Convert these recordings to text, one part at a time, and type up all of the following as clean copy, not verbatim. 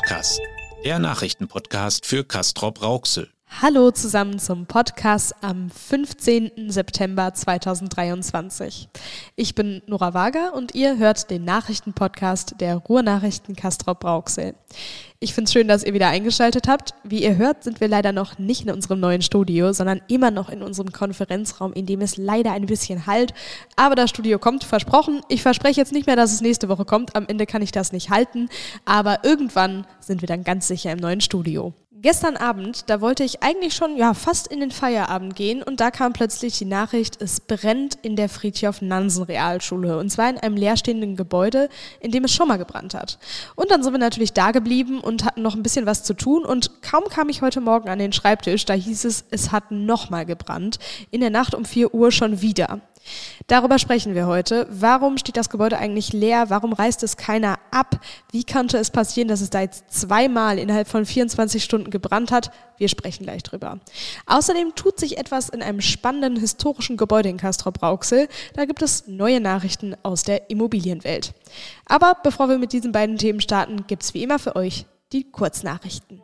Podcast, der Nachrichtenpodcast für Castrop-Rauxel. Hallo zusammen zum Podcast am 15. September 2023. Ich bin Nora Wager und ihr hört den Nachrichtenpodcast der Ruhrnachrichten Castrop-Rauxel. Ich finde es schön, dass ihr wieder eingeschaltet habt. Wie ihr hört, sind wir leider noch nicht in unserem neuen Studio, sondern immer noch in unserem Konferenzraum, in dem es leider ein bisschen hallt. Aber das Studio kommt, versprochen. Ich verspreche jetzt nicht mehr, dass es nächste Woche kommt. Am Ende kann ich das nicht halten. Aber irgendwann sind wir dann ganz sicher im neuen Studio. Gestern Abend, da wollte ich eigentlich schon fast in den Feierabend gehen und da kam plötzlich die Nachricht, es brennt in der Fridtjof-Nansen-Realschule und zwar in einem leerstehenden Gebäude, in dem es schon mal gebrannt hat. Und dann sind wir natürlich da geblieben und hatten noch ein bisschen was zu tun und kaum kam ich heute Morgen an den Schreibtisch, da hieß es hat nochmal gebrannt, in der Nacht um 4 Uhr schon wieder. Darüber sprechen wir heute. Warum steht das Gebäude eigentlich leer? Warum reißt es keiner ab? Wie konnte es passieren, dass es da jetzt zweimal innerhalb von 24 Stunden gebrannt hat? Wir sprechen gleich drüber. Außerdem tut sich etwas in einem spannenden historischen Gebäude in Castrop-Rauxel. Da gibt es neue Nachrichten aus der Immobilienwelt. Aber bevor wir mit diesen beiden Themen starten, gibt es wie immer für euch die Kurznachrichten.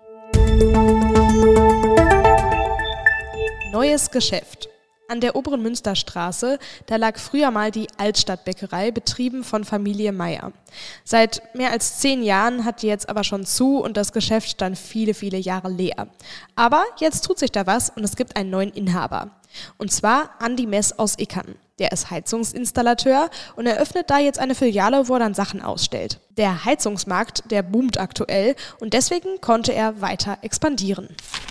Neues Geschäft. An der Oberen Münsterstraße, da lag früher mal die Altstadtbäckerei, betrieben von Familie Meier. Seit mehr als 10 Jahren hat die jetzt aber schon zu und das Geschäft stand viele, viele Jahre leer. Aber jetzt tut sich da was und es gibt einen neuen Inhaber. Und zwar Andi Mess aus Ickern. Der ist Heizungsinstallateur und eröffnet da jetzt eine Filiale, wo er dann Sachen ausstellt. Der Heizungsmarkt, der boomt aktuell und deswegen konnte er weiter expandieren.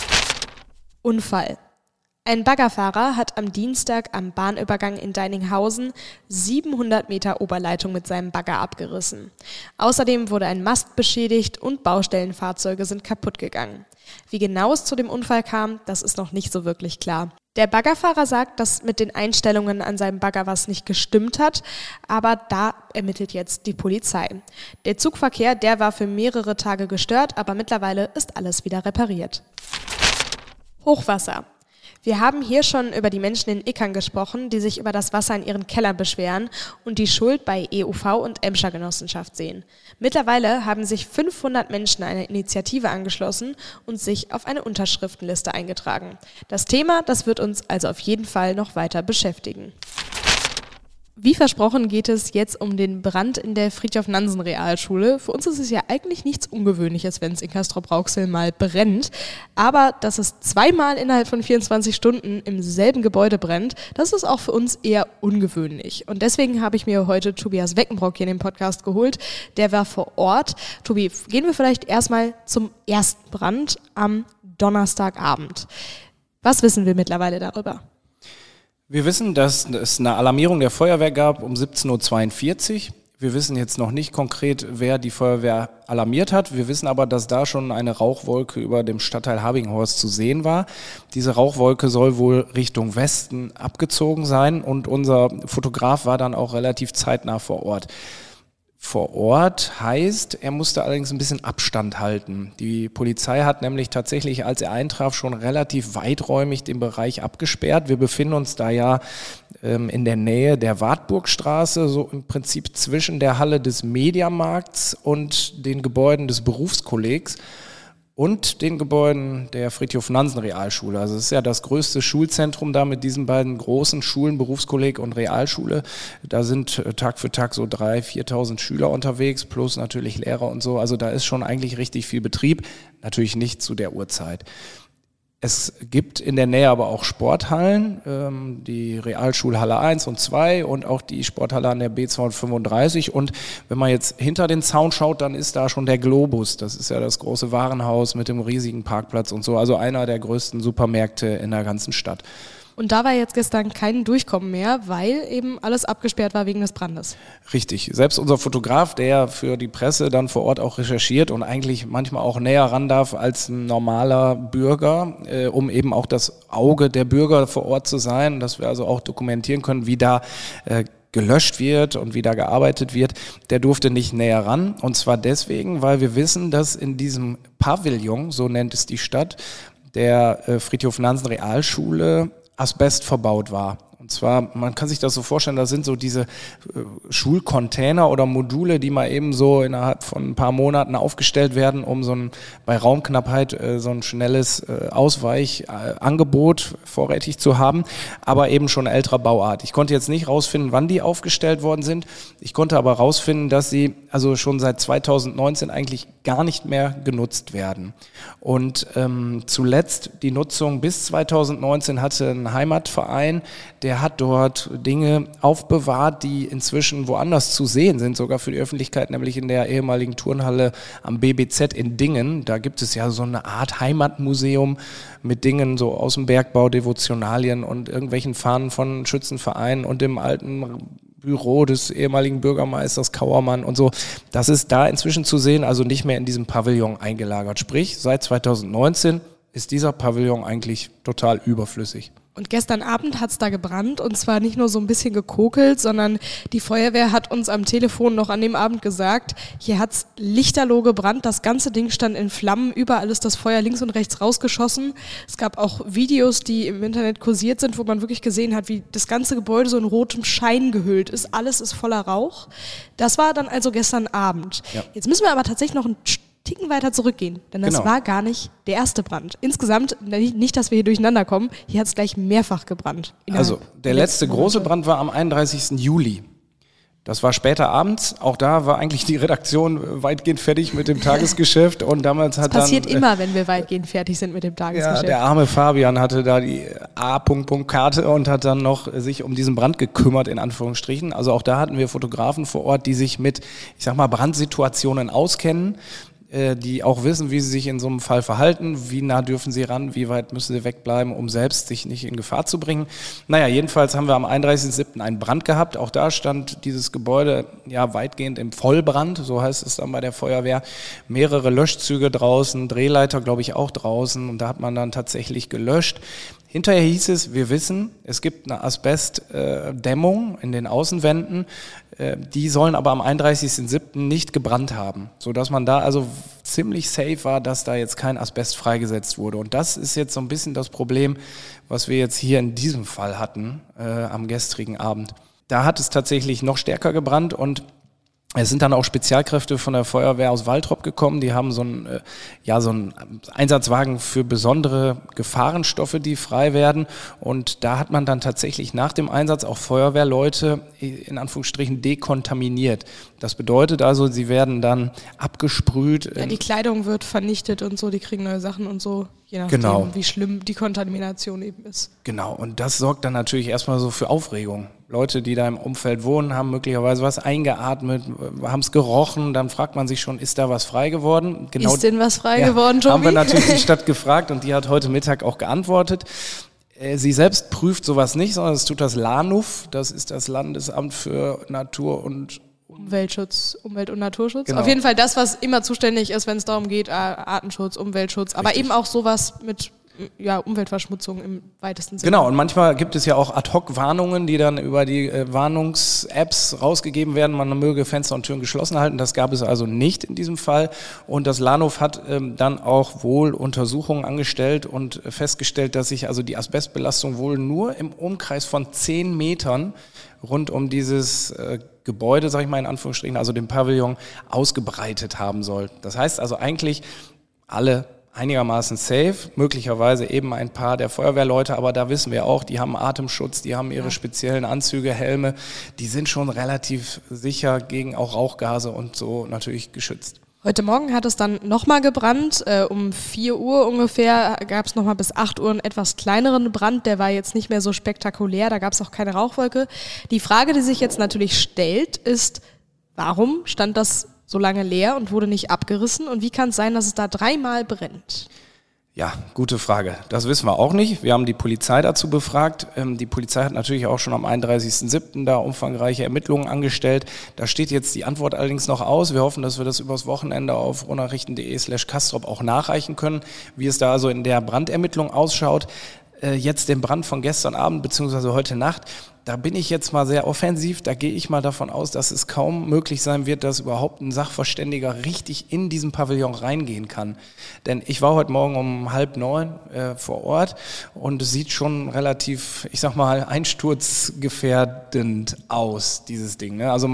Unfall. Ein Baggerfahrer hat am Dienstag am Bahnübergang in Deininghausen 700 Meter Oberleitung mit seinem Bagger abgerissen. Außerdem wurde ein Mast beschädigt und Baustellenfahrzeuge sind kaputt gegangen. Wie genau es zu dem Unfall kam, das ist noch nicht so wirklich klar. Der Baggerfahrer sagt, dass mit den Einstellungen an seinem Bagger was nicht gestimmt hat, aber da ermittelt jetzt die Polizei. Der Zugverkehr, der war für mehrere Tage gestört, aber mittlerweile ist alles wieder repariert. Hochwasser. Wir haben hier schon über die Menschen in Ickern gesprochen, die sich über das Wasser in ihren Kellern beschweren und die Schuld bei EUV und Emscher Genossenschaft sehen. Mittlerweile haben sich 500 Menschen einer Initiative angeschlossen und sich auf eine Unterschriftenliste eingetragen. Das Thema, das wird uns also auf jeden Fall noch weiter beschäftigen. Wie versprochen geht es jetzt um den Brand in der Fridtjof-Nansen-Realschule. Für uns ist es ja eigentlich nichts Ungewöhnliches, wenn es in Castrop-Rauxel mal brennt. Aber dass es zweimal innerhalb von 24 Stunden im selben Gebäude brennt, das ist auch für uns eher ungewöhnlich. Und deswegen habe ich mir heute Tobias Weckenbrock hier in den Podcast geholt. Der war vor Ort. Tobi, gehen wir vielleicht erstmal zum ersten Brand am Donnerstagabend. Was wissen wir mittlerweile darüber? Wir wissen, dass es eine Alarmierung der Feuerwehr gab um 17.42 Uhr. Wir wissen jetzt noch nicht konkret, wer die Feuerwehr alarmiert hat. Wir wissen aber, dass da schon eine Rauchwolke über dem Stadtteil Habinghorst zu sehen war. Diese Rauchwolke soll wohl Richtung Westen abgezogen sein und unser Fotograf war dann auch relativ zeitnah vor Ort. Vor Ort heißt, er musste allerdings ein bisschen Abstand halten. Die Polizei hat nämlich tatsächlich, als er eintraf, schon relativ weiträumig den Bereich abgesperrt. Wir befinden uns da ja in der Nähe der Wartburgstraße, so im Prinzip zwischen der Halle des Mediamarkts und den Gebäuden des Berufskollegs und den Gebäuden der Fridtjof-Nansen-Realschule. Also es ist ja das größte Schulzentrum da mit diesen beiden großen Schulen, Berufskolleg und Realschule. Da sind Tag für Tag so 3.000, 4.000 Schüler unterwegs, plus natürlich Lehrer und so. Also da ist schon eigentlich richtig viel Betrieb, natürlich nicht zu der Uhrzeit. Es gibt in der Nähe aber auch Sporthallen, die Realschulhalle 1 und 2 und auch die Sporthalle an der B235. Und wenn man jetzt hinter den Zaun schaut, dann ist da schon der Globus. Das ist ja das große Warenhaus mit dem riesigen Parkplatz und so. Also einer der größten Supermärkte in der ganzen Stadt. Und da war jetzt gestern kein Durchkommen mehr, weil eben alles abgesperrt war wegen des Brandes. Richtig. Selbst unser Fotograf, der für die Presse dann vor Ort auch recherchiert und eigentlich manchmal auch näher ran darf als ein normaler Bürger, um eben auch das Auge der Bürger vor Ort zu sein, dass wir also auch dokumentieren können, wie da gelöscht wird und wie da gearbeitet wird, der durfte nicht näher ran. Und zwar deswegen, weil wir wissen, dass in diesem Pavillon, so nennt es die Stadt, der Fridtjof-Nansen-Realschule Asbest verbaut war. Und zwar, man kann sich das so vorstellen, das sind so diese Schulcontainer oder Module, die mal eben so innerhalb von ein paar Monaten aufgestellt werden, um bei Raumknappheit so ein schnelles Ausweichangebot vorrätig zu haben, aber eben schon älterer Bauart. Ich konnte jetzt nicht rausfinden, wann die aufgestellt worden sind. Ich konnte aber rausfinden, dass sie also schon seit 2019 eigentlich gar nicht mehr genutzt werden. Und zuletzt die Nutzung bis 2019 hatte ein Heimatverein, der hat dort Dinge aufbewahrt, die inzwischen woanders zu sehen sind, sogar für die Öffentlichkeit, nämlich in der ehemaligen Turnhalle am BBZ in Dingen. Da gibt es ja so eine Art Heimatmuseum mit Dingen so aus dem Bergbau, Devotionalien und irgendwelchen Fahnen von Schützenvereinen und dem alten Büro des ehemaligen Bürgermeisters Kauermann und so. Das ist da inzwischen zu sehen, also nicht mehr in diesem Pavillon eingelagert. Sprich, seit 2019 ist dieser Pavillon eigentlich total überflüssig. Und gestern Abend hat's da gebrannt und zwar nicht nur so ein bisschen gekokelt, sondern die Feuerwehr hat uns am Telefon noch an dem Abend gesagt, hier hat's lichterloh gebrannt, das ganze Ding stand in Flammen, überall ist das Feuer links und rechts rausgeschossen. Es gab auch Videos, die im Internet kursiert sind, wo man wirklich gesehen hat, wie das ganze Gebäude so in rotem Schein gehüllt ist. Alles ist voller Rauch. Das war dann also gestern Abend. Ja. Jetzt müssen wir aber tatsächlich noch ein Ticken weiter zurückgehen, denn das war gar nicht der erste Brand. Insgesamt, nicht, dass wir hier durcheinander kommen, hier hat es gleich mehrfach gebrannt. Also der letzte große Brand war am 31. Juli. Das war später abends. Auch da war eigentlich die Redaktion weitgehend fertig mit dem Tagesgeschäft. Und damals hat das passiert immer, wenn wir weitgehend fertig sind mit dem Tagesgeschäft. Ja, der arme Fabian hatte da die A-Karte und hat dann noch sich um diesen Brand gekümmert, in Anführungsstrichen. Also auch da hatten wir Fotografen vor Ort, die sich mit, ich sag mal, Brandsituationen auskennen, die auch wissen, wie sie sich in so einem Fall verhalten, wie nah dürfen sie ran, wie weit müssen sie wegbleiben, um selbst sich nicht in Gefahr zu bringen. Naja, jedenfalls haben wir am 31.07. einen Brand gehabt. Auch da stand dieses Gebäude ja weitgehend im Vollbrand, so heißt es dann bei der Feuerwehr. Mehrere Löschzüge draußen, Drehleiter, glaube ich, auch draußen. Und da hat man dann tatsächlich gelöscht. Hinterher hieß es, wir wissen, es gibt eine Asbestdämmung in den Außenwänden, die sollen aber am 31.07. nicht gebrannt haben, sodass man da also ziemlich safe war, dass da jetzt kein Asbest freigesetzt wurde. Und das ist jetzt so ein bisschen das Problem, was wir jetzt hier in diesem Fall hatten, am gestrigen Abend. Da hat es tatsächlich noch stärker gebrannt und es sind dann auch Spezialkräfte von der Feuerwehr aus Waltrop gekommen, die haben so einen Einsatzwagen für besondere Gefahrenstoffe, die frei werden, und da hat man dann tatsächlich nach dem Einsatz auch Feuerwehrleute in Anführungsstrichen dekontaminiert. Das bedeutet also, sie werden dann abgesprüht. Ja, die Kleidung wird vernichtet und so, die kriegen neue Sachen und so, je nachdem, wie schlimm die Kontamination eben ist. Genau, und das sorgt dann natürlich erstmal so für Aufregung. Leute, die da im Umfeld wohnen, haben möglicherweise was eingeatmet, haben es gerochen, dann fragt man sich schon, ist da was frei geworden? Genau, ist denn was frei geworden, Tobi? Haben wir natürlich die Stadt gefragt und die hat heute Mittag auch geantwortet. Sie selbst prüft sowas nicht, sondern das tut das LANUF, das ist das Landesamt für Natur und Umwelt- und Naturschutz. Genau. Auf jeden Fall das, was immer zuständig ist, wenn es darum geht, Artenschutz, Umweltschutz, aber eben auch sowas mit Umweltverschmutzung im weitesten Sinne. Genau, und manchmal gibt es ja auch Ad-Hoc-Warnungen, die dann über die Warnungs-Apps rausgegeben werden, man möge Fenster und Türen geschlossen halten. Das gab es also nicht in diesem Fall. Und das LANUF hat dann auch wohl Untersuchungen angestellt und festgestellt, dass sich also die Asbestbelastung wohl nur im Umkreis von 10 Metern rund um dieses Gebäude, sage ich mal in Anführungsstrichen, also dem Pavillon, ausgebreitet haben soll. Das heißt also eigentlich alle einigermaßen safe, möglicherweise eben ein paar der Feuerwehrleute, aber da wissen wir auch, die haben Atemschutz, die haben ihre speziellen Anzüge, Helme, die sind schon relativ sicher gegen auch Rauchgase und so natürlich geschützt. Heute Morgen hat es dann nochmal gebrannt, um 4 Uhr ungefähr gab es nochmal bis 8 Uhr einen etwas kleineren Brand, der war jetzt nicht mehr so spektakulär, da gab es auch keine Rauchwolke. Die Frage, die sich jetzt natürlich stellt, ist, warum stand das so lange leer und wurde nicht abgerissen? Und wie kann es sein, dass es da 3-mal brennt? Ja, gute Frage. Das wissen wir auch nicht. Wir haben die Polizei dazu befragt. Die Polizei hat natürlich auch schon am 31.07. da umfangreiche Ermittlungen angestellt. Da steht jetzt die Antwort allerdings noch aus. Wir hoffen, dass wir das übers Wochenende auf ruhrnachrichten.de/Castrop auch nachreichen können, wie es da also in der Brandermittlung ausschaut. Jetzt den Brand von gestern Abend bzw. heute Nacht, da bin ich jetzt mal sehr offensiv, da gehe ich mal davon aus, dass es kaum möglich sein wird, dass überhaupt ein Sachverständiger richtig in diesen Pavillon reingehen kann. Denn ich war heute Morgen um 8:30 vor Ort und es sieht schon relativ, ich sag mal, einsturzgefährdend aus, dieses Ding. Ne? Also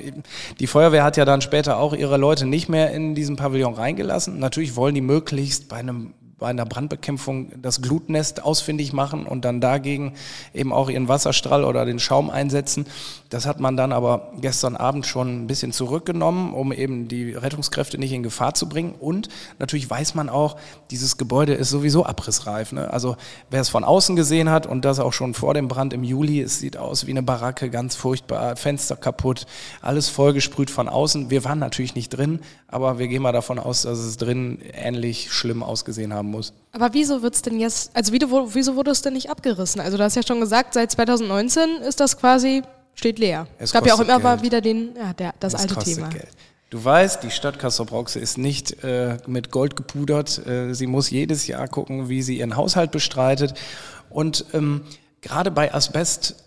die Feuerwehr hat ja dann später auch ihre Leute nicht mehr in diesen Pavillon reingelassen. Natürlich wollen die möglichst bei einer Brandbekämpfung das Glutnest ausfindig machen und dann dagegen eben auch ihren Wasserstrahl oder den Schaum einsetzen. Das hat man dann aber gestern Abend schon ein bisschen zurückgenommen, um eben die Rettungskräfte nicht in Gefahr zu bringen. Und natürlich weiß man auch, dieses Gebäude ist sowieso abrissreif. Ne? Also wer es von außen gesehen hat und das auch schon vor dem Brand im Juli, es sieht aus wie eine Baracke, ganz furchtbar, Fenster kaputt, alles vollgesprüht von außen. Wir waren natürlich nicht drin, aber wir gehen mal davon aus, dass es drin ähnlich schlimm ausgesehen haben muss. Aber wieso wird's denn jetzt, also wieso wurde es denn nicht abgerissen? Also du hast ja schon gesagt, seit 2019 ist das quasi, steht leer. Es gab ja auch immer mal wieder das alte Thema. Geld. Du weißt, die Stadt Castrop-Rauxel ist nicht mit Gold gepudert. Sie muss jedes Jahr gucken, wie sie ihren Haushalt bestreitet. Und gerade bei Asbest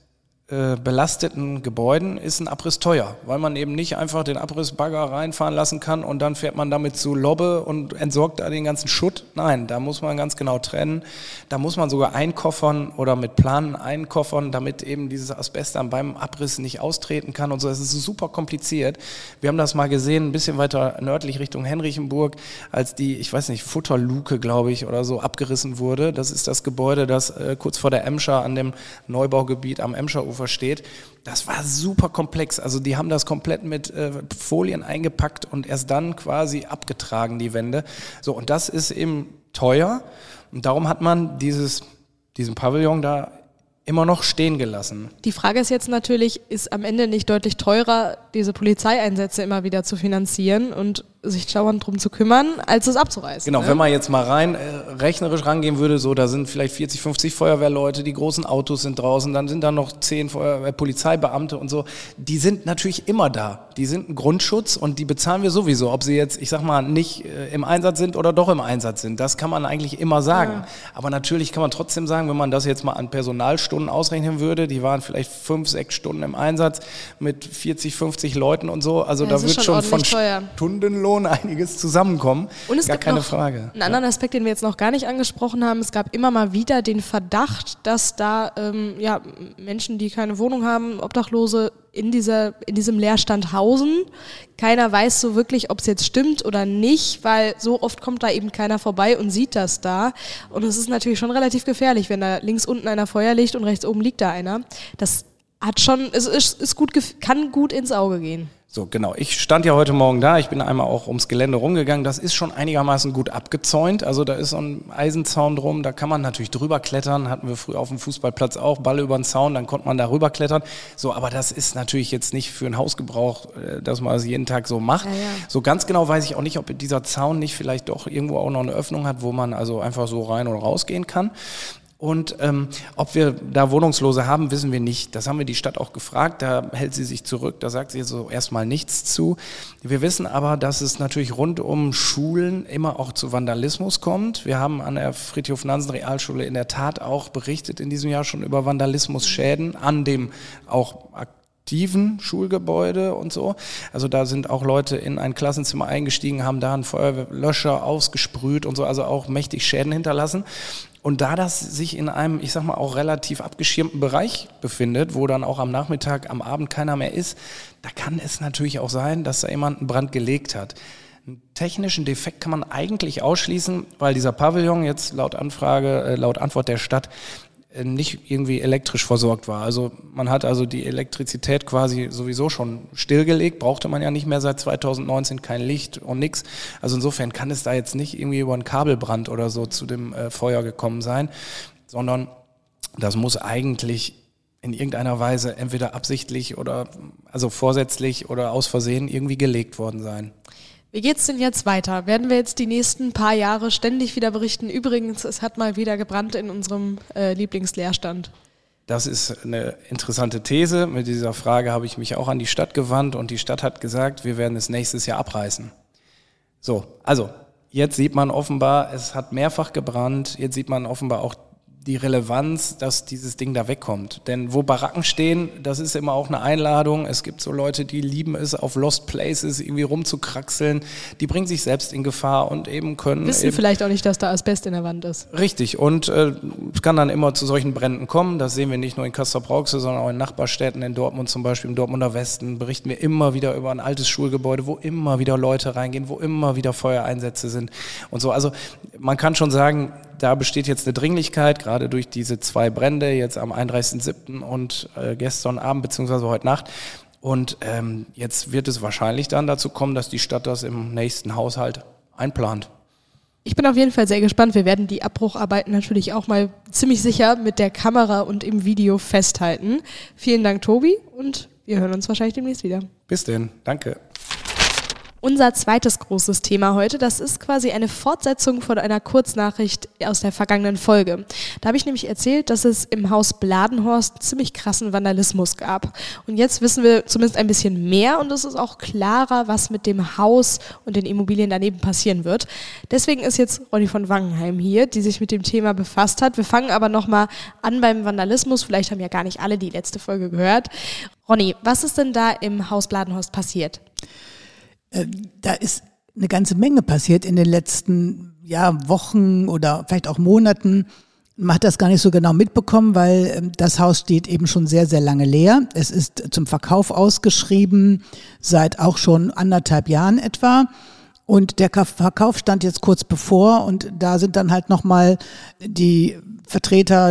belasteten Gebäuden ist ein Abriss teuer, weil man eben nicht einfach den Abrissbagger reinfahren lassen kann und dann fährt man damit zu Lobbe und entsorgt da den ganzen Schutt. Nein, da muss man ganz genau trennen. Da muss man sogar einkoffern oder mit Planen einkoffern, damit eben dieses Asbest dann beim Abriss nicht austreten kann und so. Es ist super kompliziert. Wir haben das mal gesehen, ein bisschen weiter nördlich Richtung Henrichenburg, als die, ich weiß nicht, Futterluke, glaube ich, oder so abgerissen wurde. Das ist das Gebäude, das kurz vor der Emscher an dem Neubaugebiet am Emscherufer steht. Das war super komplex. Also die haben das komplett mit Folien eingepackt und erst dann quasi abgetragen, die Wände. So, und das ist eben teuer. Und darum hat man diesen Pavillon da immer noch stehen gelassen. Die Frage ist jetzt natürlich, ist am Ende nicht deutlich teurer, diese Polizeieinsätze immer wieder zu finanzieren und sich dauernd drum zu kümmern, als es abzureißen? Genau, ne? Wenn man jetzt mal rein rechnerisch rangehen würde, so da sind vielleicht 40, 50 Feuerwehrleute, die großen Autos sind draußen, dann sind da noch 10 Polizeibeamte und so. Die sind natürlich immer da. Die sind ein Grundschutz und die bezahlen wir sowieso, ob sie jetzt, ich sag mal, nicht im Einsatz sind oder doch im Einsatz sind. Das kann man eigentlich immer sagen. Ja. Aber natürlich kann man trotzdem sagen, wenn man das jetzt mal an Personalstunden ausrechnen würde, die waren vielleicht 5, 6 Stunden im Einsatz mit 40, 50 Leuten und so. Also da wird schon von Stundenlohn einiges zusammenkommen. Und es gar gibt keine noch Frage. Einen anderen Aspekt, den wir jetzt noch gar nicht angesprochen haben. Es gab immer mal wieder den Verdacht, dass da Menschen, die keine Wohnung haben, Obdachlose, in diesem Leerstand hausen. Keiner weiß so wirklich, ob es jetzt stimmt oder nicht, weil so oft kommt da eben keiner vorbei und sieht das da. Und es ist natürlich schon relativ gefährlich, wenn da links unten einer Feuer liegt und rechts oben liegt da einer. Das hat schon, kann gut ins Auge gehen. So, genau. Ich stand ja heute Morgen da. Ich bin einmal auch ums Gelände rumgegangen. Das ist schon einigermaßen gut abgezäunt. Also da ist so ein Eisenzaun drum. Da kann man natürlich drüber klettern. Hatten wir früher auf dem Fußballplatz auch. Ball über den Zaun, dann konnte man da rüber klettern. So, aber das ist natürlich jetzt nicht für einen Hausgebrauch, dass man das jeden Tag so macht. Ja. So ganz genau weiß ich auch nicht, ob dieser Zaun nicht vielleicht doch irgendwo auch noch eine Öffnung hat, wo man also einfach so rein und rausgehen kann. Und ob wir da Wohnungslose haben, wissen wir nicht. Das haben wir die Stadt auch gefragt, da hält sie sich zurück, da sagt sie so erstmal nichts zu. Wir wissen aber, dass es natürlich rund um Schulen immer auch zu Vandalismus kommt. Wir haben an der Friedhof-Nansen-Realschule in der Tat auch berichtet in diesem Jahr schon über Vandalismusschäden an dem auch aktiven Schulgebäude und so. Also da sind auch Leute in ein Klassenzimmer eingestiegen, haben da einen Feuerwehrlöscher ausgesprüht und so, also auch mächtig Schäden hinterlassen. Und da das sich in einem, ich sag mal, auch relativ abgeschirmten Bereich befindet, wo dann auch am Nachmittag, am Abend keiner mehr ist, da kann es natürlich auch sein, dass da jemand einen Brand gelegt hat. Einen technischen Defekt kann man eigentlich ausschließen, weil dieser Pavillon jetzt laut Antwort der Stadt nicht irgendwie elektrisch versorgt war. Also man hat also die Elektrizität quasi sowieso schon stillgelegt, brauchte man ja nicht mehr seit 2019, kein Licht und nix. Also insofern kann es da jetzt nicht irgendwie über einen Kabelbrand oder so zu dem Feuer gekommen sein, sondern das muss eigentlich in irgendeiner Weise entweder absichtlich oder also vorsätzlich oder aus Versehen irgendwie gelegt worden sein. Wie geht's denn jetzt weiter? Werden wir jetzt die nächsten paar Jahre ständig wieder berichten? Übrigens, es hat mal wieder gebrannt in unserem Lieblingsleerstand. Das ist eine interessante These. Mit dieser Frage habe ich mich auch an die Stadt gewandt und die Stadt hat gesagt, wir werden es nächstes Jahr abreißen. So, also jetzt sieht man offenbar, es hat mehrfach gebrannt. Jetzt sieht man offenbar auch die Relevanz, dass dieses Ding da wegkommt. Denn wo Baracken stehen, das ist immer auch eine Einladung. Es gibt so Leute, die lieben es, auf Lost Places irgendwie rumzukraxeln. Die bringen sich selbst in Gefahr und eben können... Wissen vielleicht auch nicht, dass da Asbest in der Wand ist. Richtig. Und es kann dann immer zu solchen Bränden kommen. Das sehen wir nicht nur in Castrop-Rauxel, sondern auch in Nachbarstädten, in Dortmund zum Beispiel, im Dortmunder Westen, berichten wir immer wieder über ein altes Schulgebäude, wo immer wieder Leute reingehen, wo immer wieder Feuereinsätze sind und so. Also man kann schon sagen, da besteht jetzt eine Dringlichkeit, gerade durch diese 2 Brände, jetzt am 31.07. und gestern Abend bzw. heute Nacht. Und jetzt wird es wahrscheinlich dann dazu kommen, dass die Stadt das im nächsten Haushalt einplant. Ich bin auf jeden Fall sehr gespannt. Wir werden die Abbrucharbeiten natürlich auch mal ziemlich sicher mit der Kamera und im Video festhalten. Vielen Dank, Tobi, und wir hören uns wahrscheinlich demnächst wieder. Bis denn, danke. Unser zweites großes Thema heute, das ist quasi eine Fortsetzung von einer Kurznachricht aus der vergangenen Folge. Da habe ich nämlich erzählt, dass es im Haus Bladenhorst ziemlich krassen Vandalismus gab. Und jetzt wissen wir zumindest ein bisschen mehr und es ist auch klarer, was mit dem Haus und den Immobilien daneben passieren wird. Deswegen ist jetzt Ronny von Wangenheim hier, die sich mit dem Thema befasst hat. Wir fangen aber nochmal an beim Vandalismus. Vielleicht haben ja gar nicht alle die letzte Folge gehört. Ronny, was ist denn da im Haus Bladenhorst passiert? Da ist eine ganze Menge passiert in den letzten Wochen oder vielleicht auch Monaten. Man hat das gar nicht so genau mitbekommen, weil das Haus steht eben schon sehr, sehr lange leer. Es ist zum Verkauf ausgeschrieben, seit auch schon 1,5 Jahren etwa. Und der Verkauf stand jetzt kurz bevor und da sind dann halt nochmal die Vertreter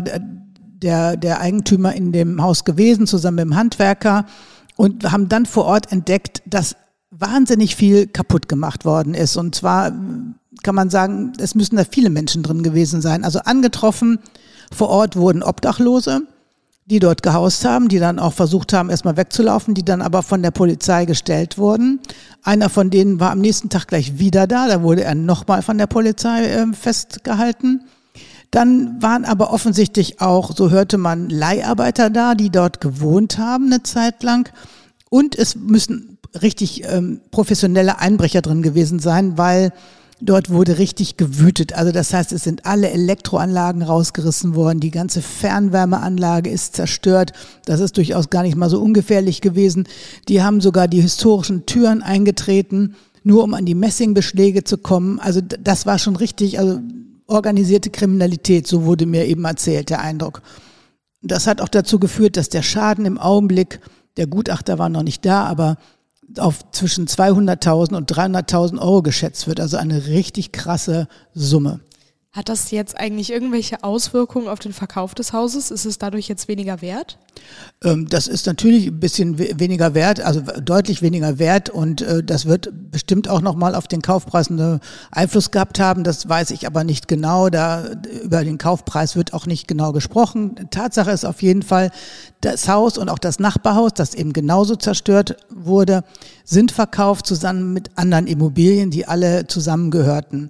der Eigentümer in dem Haus gewesen, zusammen mit dem Handwerker, und haben dann vor Ort entdeckt, dass wahnsinnig viel kaputt gemacht worden ist. Und zwar kann man sagen, es müssen da viele Menschen drin gewesen sein. Also angetroffen vor Ort wurden Obdachlose, die dort gehaust haben, die dann auch versucht haben, erstmal wegzulaufen, die dann aber von der Polizei gestellt wurden. Einer von denen war am nächsten Tag gleich wieder da wurde er nochmal von der Polizei festgehalten. Dann waren aber offensichtlich auch, so hörte man, Leiharbeiter da, die dort gewohnt haben eine Zeit lang. Und es müssen richtig professionelle Einbrecher drin gewesen sein, weil dort wurde richtig gewütet. Also das heißt, es sind alle Elektroanlagen rausgerissen worden, die ganze Fernwärmeanlage ist zerstört. Das ist durchaus gar nicht mal so ungefährlich gewesen. Die haben sogar die historischen Türen eingetreten, nur um an die Messingbeschläge zu kommen. Also das war schon richtig, also organisierte Kriminalität, so wurde mir eben erzählt, der Eindruck. Das hat auch dazu geführt, dass der Schaden im Augenblick, der Gutachter war noch nicht da, aber auf zwischen 200.000 und 300.000 Euro geschätzt wird. Also eine richtig krasse Summe. Hat das jetzt eigentlich irgendwelche Auswirkungen auf den Verkauf des Hauses? Ist es dadurch jetzt weniger wert? Das ist natürlich ein bisschen weniger wert, also deutlich weniger wert, und das wird bestimmt auch nochmal auf den Kaufpreis einen Einfluss gehabt haben. Das weiß ich aber nicht genau. Über den Kaufpreis wird auch nicht genau gesprochen. Tatsache ist auf jeden Fall, das Haus und auch das Nachbarhaus, das eben genauso zerstört wurde, sind verkauft zusammen mit anderen Immobilien, die alle zusammengehörten.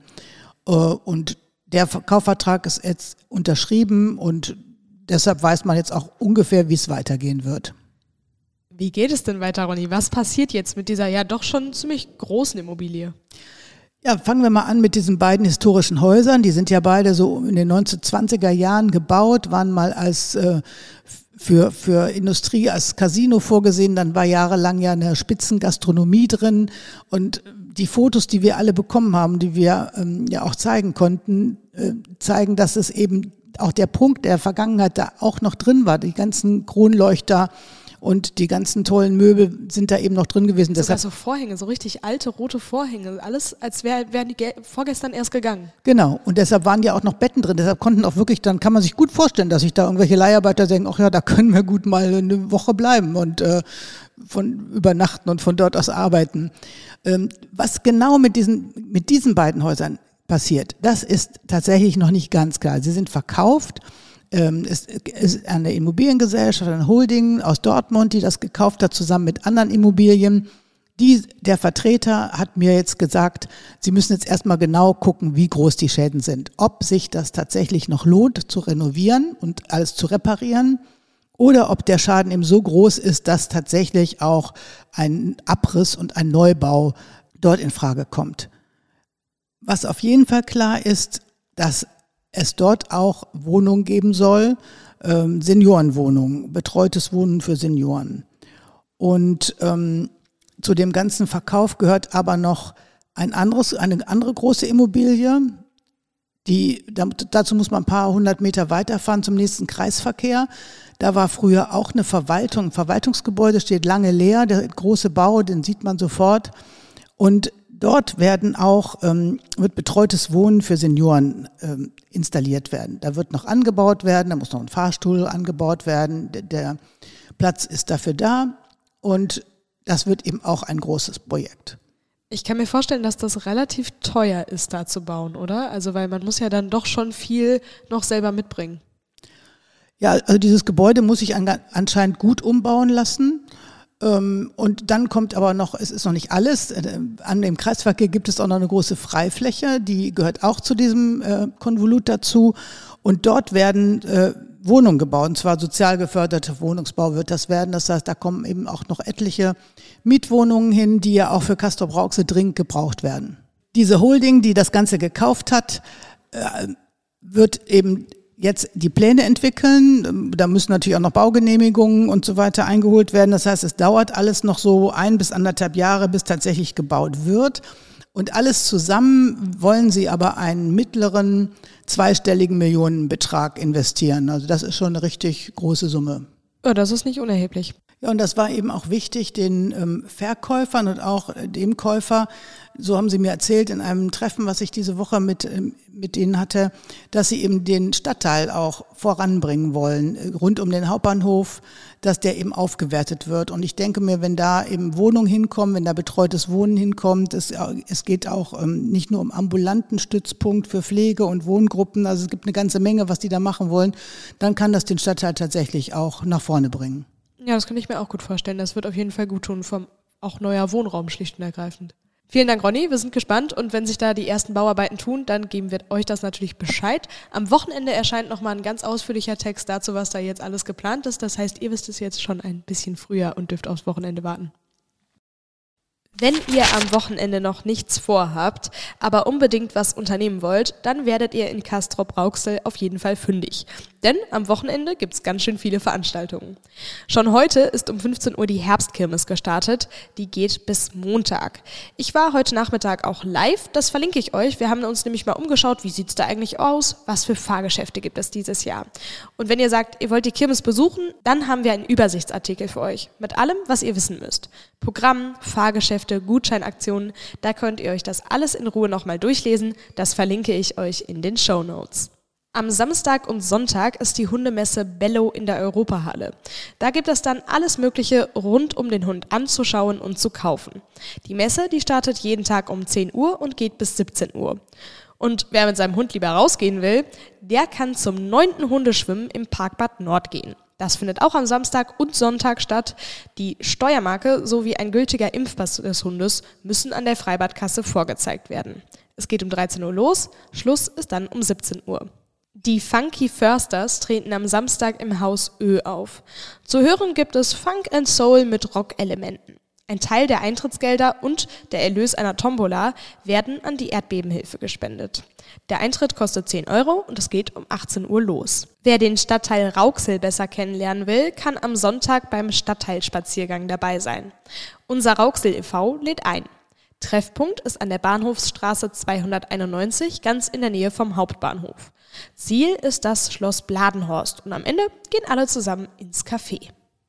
Und der Kaufvertrag ist jetzt unterschrieben und deshalb weiß man jetzt auch ungefähr, wie es weitergehen wird. Wie geht es denn weiter, Ronny? Was passiert jetzt mit dieser ja doch schon ziemlich großen Immobilie? Ja, fangen wir mal an mit diesen beiden historischen Häusern. Die sind ja beide so in den 1920er Jahren gebaut, waren mal als für Industrie als Casino vorgesehen. Dann war jahrelang ja eine Spitzengastronomie drin, und die Fotos, die wir alle bekommen haben, die wir ja auch zeigen konnten, zeigen, dass es eben auch der Punkt der Vergangenheit da auch noch drin war. Die ganzen Kronleuchter und die ganzen tollen Möbel sind da eben noch drin gewesen. Sogar deshalb so Vorhänge, so richtig alte rote Vorhänge, alles als wären die vorgestern erst gegangen. Genau, und deshalb waren ja auch noch Betten drin, deshalb konnten auch wirklich, dann kann man sich gut vorstellen, dass sich da irgendwelche Leiharbeiter denken, ach ja, da können wir gut mal eine Woche bleiben und von übernachten und von dort aus arbeiten. Was genau mit diesen beiden Häusern passiert, das ist tatsächlich noch nicht ganz klar. Sie sind verkauft. Es ist eine Immobiliengesellschaft, eine Holding aus Dortmund, die das gekauft hat, zusammen mit anderen Immobilien. Der Vertreter hat mir jetzt gesagt, sie müssen jetzt erstmal genau gucken, wie groß die Schäden sind. Ob sich das tatsächlich noch lohnt, zu renovieren und alles zu reparieren, oder ob der Schaden eben so groß ist, dass tatsächlich auch ein Abriss und ein Neubau dort in Frage kommt. Was auf jeden Fall klar ist, dass es dort auch Wohnungen geben soll, Seniorenwohnungen, betreutes Wohnen für Senioren. Und zu dem ganzen Verkauf gehört aber noch eine andere große Immobilie. Dazu muss man ein paar 100 Meter weiterfahren zum nächsten Kreisverkehr. Da war früher auch eine Verwaltung, ein Verwaltungsgebäude, steht lange leer, der große Bau, den sieht man sofort. Und dort wird betreutes Wohnen für Senioren installiert werden. Da wird noch angebaut werden, da muss noch ein Fahrstuhl angebaut werden. Der Platz ist dafür da und das wird eben auch ein großes Projekt. Ich kann mir vorstellen, dass das relativ teuer ist, da zu bauen, oder? Also weil man muss ja dann doch schon viel noch selber mitbringen. Ja, also dieses Gebäude muss sich anscheinend gut umbauen lassen. Und dann kommt aber noch, es ist noch nicht alles, an dem Kreisverkehr gibt es auch noch eine große Freifläche, die gehört auch zu diesem Konvolut dazu. Und dort werden Wohnungen gebaut, und zwar sozial geförderter Wohnungsbau wird das werden. Das heißt, da kommen eben auch noch etliche Mietwohnungen hin, die ja auch für Castrop-Rauxel dringend gebraucht werden. Diese Holding, die das Ganze gekauft hat, wird eben jetzt die Pläne entwickeln. Da müssen natürlich auch noch Baugenehmigungen und so weiter eingeholt werden. Das heißt, es dauert alles noch so 1 bis 1,5 Jahre, bis tatsächlich gebaut wird. Und alles zusammen wollen sie aber einen mittleren zweistelligen Millionenbetrag investieren. Also das ist schon eine richtig große Summe. Ja, das ist nicht unerheblich. Ja, und das war eben auch wichtig, den Verkäufern und auch dem Käufer, so haben sie mir erzählt in einem Treffen, was ich diese Woche mit denen hatte, dass sie eben den Stadtteil auch voranbringen wollen, rund um den Hauptbahnhof, dass der eben aufgewertet wird. Und ich denke mir, wenn da eben Wohnungen hinkommen, wenn da betreutes Wohnen hinkommt, es geht auch nicht nur um ambulanten Stützpunkt für Pflege und Wohngruppen, also es gibt eine ganze Menge, was die da machen wollen, dann kann das den Stadtteil tatsächlich auch nach vorne bringen. Ja, das kann ich mir auch gut vorstellen. Das wird auf jeden Fall gut tun, auch neuer Wohnraum schlicht und ergreifend. Vielen Dank, Ronny. Wir sind gespannt und wenn sich da die ersten Bauarbeiten tun, dann geben wir euch das natürlich Bescheid. Am Wochenende erscheint nochmal ein ganz ausführlicher Text dazu, was da jetzt alles geplant ist. Das heißt, ihr wisst es jetzt schon ein bisschen früher und dürft aufs Wochenende warten. Wenn ihr am Wochenende noch nichts vorhabt, aber unbedingt was unternehmen wollt, dann werdet ihr in Castrop-Rauxel auf jeden Fall fündig. Denn am Wochenende gibt's ganz schön viele Veranstaltungen. Schon heute ist um 15 Uhr die Herbstkirmes gestartet. Die geht bis Montag. Ich war heute Nachmittag auch live, das verlinke ich euch. Wir haben uns nämlich mal umgeschaut, wie sieht's da eigentlich aus, was für Fahrgeschäfte gibt es dieses Jahr. Und wenn ihr sagt, ihr wollt die Kirmes besuchen, dann haben wir einen Übersichtsartikel für euch. Mit allem, was ihr wissen müsst. Programm, Fahrgeschäfte, Gutscheinaktionen, da könnt ihr euch das alles in Ruhe nochmal durchlesen. Das verlinke ich euch in den Shownotes. Am Samstag und Sonntag ist die Hundemesse Bello in der Europahalle. Da gibt es dann alles Mögliche rund um den Hund anzuschauen und zu kaufen. Die Messe, die startet jeden Tag um 10 Uhr und geht bis 17 Uhr. Und wer mit seinem Hund lieber rausgehen will, der kann zum 9. Hundeschwimmen im Parkbad Nord gehen. Das findet auch am Samstag und Sonntag statt. Die Steuermarke sowie ein gültiger Impfpass des Hundes müssen an der Freibadkasse vorgezeigt werden. Es geht um 13 Uhr los, Schluss ist dann um 17 Uhr. Die Funky Försters treten am Samstag im Haus Ö auf. Zu hören gibt es Funk and Soul mit Rock-Elementen. Ein Teil der Eintrittsgelder und der Erlös einer Tombola werden an die Erdbebenhilfe gespendet. Der Eintritt kostet 10 € und es geht um 18 Uhr los. Wer den Stadtteil Rauxel besser kennenlernen will, kann am Sonntag beim Stadtteilspaziergang dabei sein. Unser Rauxel e.V. lädt ein. Treffpunkt ist an der Bahnhofsstraße 291, ganz in der Nähe vom Hauptbahnhof. Ziel ist das Schloss Bladenhorst und am Ende gehen alle zusammen ins Café.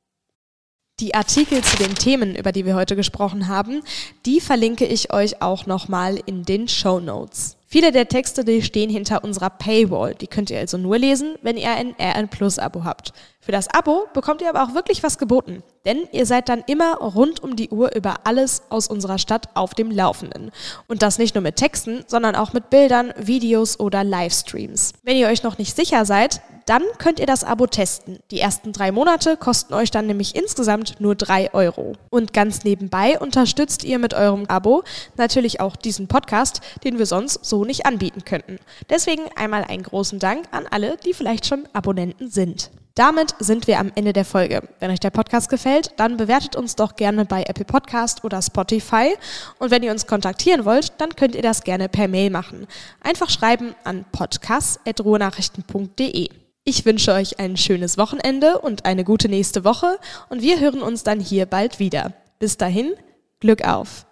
Die Artikel zu den Themen, über die wir heute gesprochen haben, die verlinke ich euch auch nochmal in den Shownotes. Viele der Texte, die stehen hinter unserer Paywall. Die könnt ihr also nur lesen, wenn ihr ein RN-Plus-Abo habt. Für das Abo bekommt ihr aber auch wirklich was geboten. Denn ihr seid dann immer rund um die Uhr über alles aus unserer Stadt auf dem Laufenden. Und das nicht nur mit Texten, sondern auch mit Bildern, Videos oder Livestreams. Wenn ihr euch noch nicht sicher seid, dann könnt ihr das Abo testen. Die ersten 3 Monate kosten euch dann nämlich insgesamt nur 3 €. Und ganz nebenbei unterstützt ihr mit eurem Abo natürlich auch diesen Podcast, den wir sonst so nicht anbieten könnten. Deswegen einmal einen großen Dank an alle, die vielleicht schon Abonnenten sind. Damit sind wir am Ende der Folge. Wenn euch der Podcast gefällt, dann bewertet uns doch gerne bei Apple Podcast oder Spotify. Und wenn ihr uns kontaktieren wollt, dann könnt ihr das gerne per Mail machen. Einfach schreiben an podcast@ruhrnachrichten.de. Ich wünsche euch ein schönes Wochenende und eine gute nächste Woche und wir hören uns dann hier bald wieder. Bis dahin, Glück auf!